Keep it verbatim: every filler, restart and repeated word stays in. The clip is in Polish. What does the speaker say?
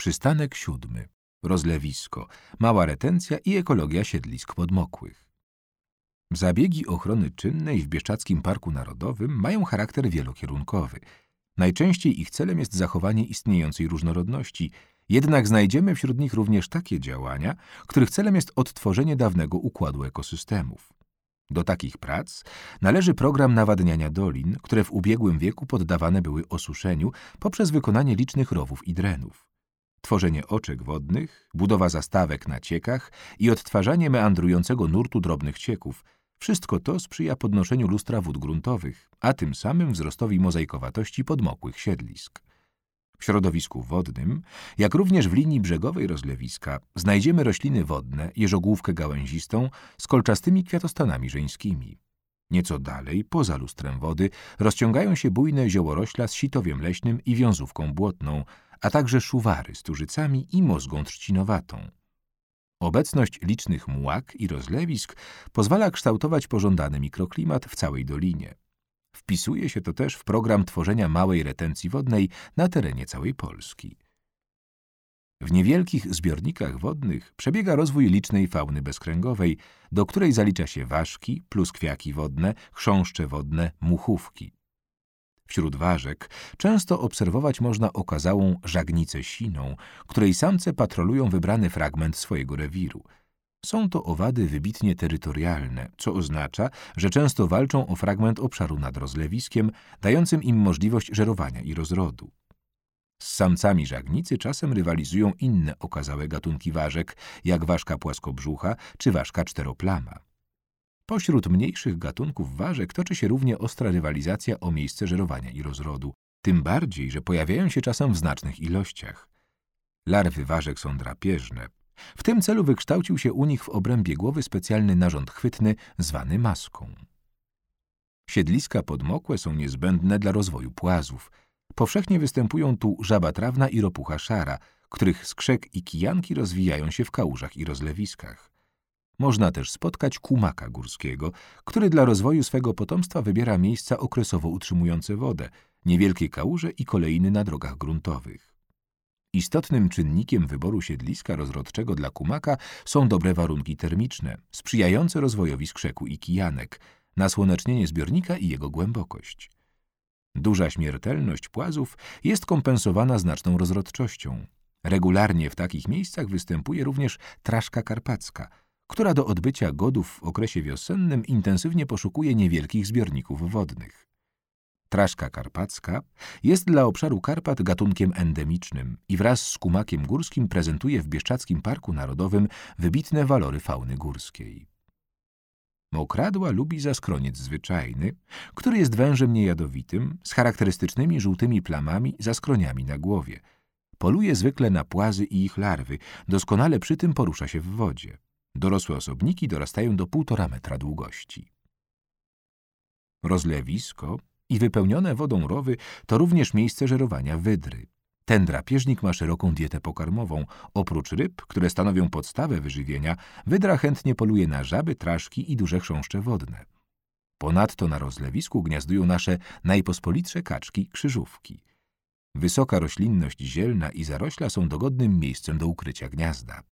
Przystanek siódmy. Rozlewisko, mała retencja i ekologia siedlisk podmokłych. Zabiegi ochrony czynnej w Bieszczadzkim Parku Narodowym mają charakter wielokierunkowy. Najczęściej ich celem jest zachowanie istniejącej różnorodności, jednak znajdziemy wśród nich również takie działania, których celem jest odtworzenie dawnego układu ekosystemów. Do takich prac należy program nawadniania dolin, które w ubiegłym wieku poddawane były osuszeniu poprzez wykonanie licznych rowów i drenów. Tworzenie oczek wodnych, budowa zastawek na ciekach i odtwarzanie meandrującego nurtu drobnych cieków – wszystko to sprzyja podnoszeniu lustra wód gruntowych, a tym samym wzrostowi mozaikowatości podmokłych siedlisk. W środowisku wodnym, jak również w linii brzegowej rozlewiska, znajdziemy rośliny wodne, jeżogłówkę gałęzistą z kolczastymi kwiatostanami żeńskimi. Nieco dalej, poza lustrem wody, rozciągają się bujne ziołorośla z sitowiem leśnym i wiązówką błotną, a także szuwary z tużycami i mozgą trzcinowatą. Obecność licznych mułak i rozlewisk pozwala kształtować pożądany mikroklimat w całej dolinie. Wpisuje się to też w program tworzenia małej retencji wodnej na terenie całej Polski. W niewielkich zbiornikach wodnych przebiega rozwój licznej fauny bezkręgowej, do której zalicza się ważki, pluskwiaki wodne, chrząszcze wodne, muchówki. Wśród ważek często obserwować można okazałą żagnicę siną, której samce patrolują wybrany fragment swojego rewiru. Są to owady wybitnie terytorialne, co oznacza, że często walczą o fragment obszaru nad rozlewiskiem, dającym im możliwość żerowania i rozrodu. Z samcami żagnicy czasem rywalizują inne okazałe gatunki ważek, jak ważka płaskobrzucha czy ważka czteroplama. Pośród mniejszych gatunków ważek toczy się równie ostra rywalizacja o miejsce żerowania i rozrodu, tym bardziej, że pojawiają się czasem w znacznych ilościach. Larwy ważek są drapieżne. W tym celu wykształcił się u nich w obrębie głowy specjalny narząd chwytny zwany maską. Siedliska podmokłe są niezbędne dla rozwoju płazów. Powszechnie występują tu żaba trawna i ropucha szara, których skrzek i kijanki rozwijają się w kałużach i rozlewiskach. Można też spotkać kumaka górskiego, który dla rozwoju swego potomstwa wybiera miejsca okresowo utrzymujące wodę, niewielkie kałuże i kolejny na drogach gruntowych. Istotnym czynnikiem wyboru siedliska rozrodczego dla kumaka są dobre warunki termiczne, sprzyjające rozwojowi skrzeku i kijanek, nasłonecznienie zbiornika i jego głębokość. Duża śmiertelność płazów jest kompensowana znaczną rozrodczością. Regularnie w takich miejscach występuje również traszka karpacka, która do odbycia godów w okresie wiosennym intensywnie poszukuje niewielkich zbiorników wodnych. Traszka karpacka jest dla obszaru Karpat gatunkiem endemicznym i wraz z kumakiem górskim prezentuje w Bieszczadzkim Parku Narodowym wybitne walory fauny górskiej. Mokradła lubi zaskroniec zwyczajny, który jest wężem niejadowitym z charakterystycznymi żółtymi plamami zaskroniami na głowie. Poluje zwykle na płazy i ich larwy, doskonale przy tym porusza się w wodzie. Dorosłe osobniki dorastają do półtora metra długości. Rozlewisko i wypełnione wodą rowy to również miejsce żerowania wydry. Ten drapieżnik ma szeroką dietę pokarmową. Oprócz ryb, które stanowią podstawę wyżywienia, wydra chętnie poluje na żaby, traszki i duże chrząszcze wodne. Ponadto na rozlewisku gniazdują nasze najpospolitsze kaczki, krzyżówki. Wysoka roślinność zielna i zarośla są dogodnym miejscem do ukrycia gniazda.